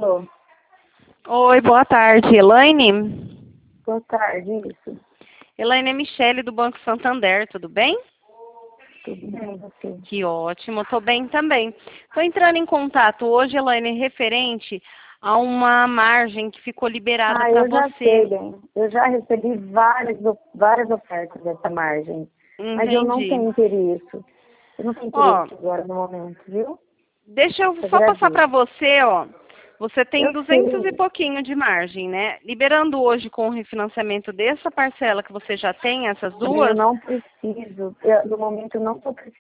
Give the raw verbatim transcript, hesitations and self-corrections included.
Alô? Oi, boa tarde. Elaine? Boa tarde, isso. Elaine é Michele do Banco Santander, tudo bem? Tudo bem, você? Que ótimo, tô bem também. Tô entrando em contato hoje, Elaine, referente a uma margem que ficou liberada Ah, para eu já sei, você. bem. Eu já recebi várias, várias ofertas dessa margem. Mas eu não Entendi. tenho interesse. Eu não tenho Ó, interesse agora no momento, viu? deixa eu Te só passar para agradeço. você, ó. Você tem Eu duzentos e sei. pouquinho de margem, né? Liberando hoje com o refinanciamento dessa parcela que você já tem, essas Bem, eu duas, não preciso. Eu, no momento eu não estou precisando.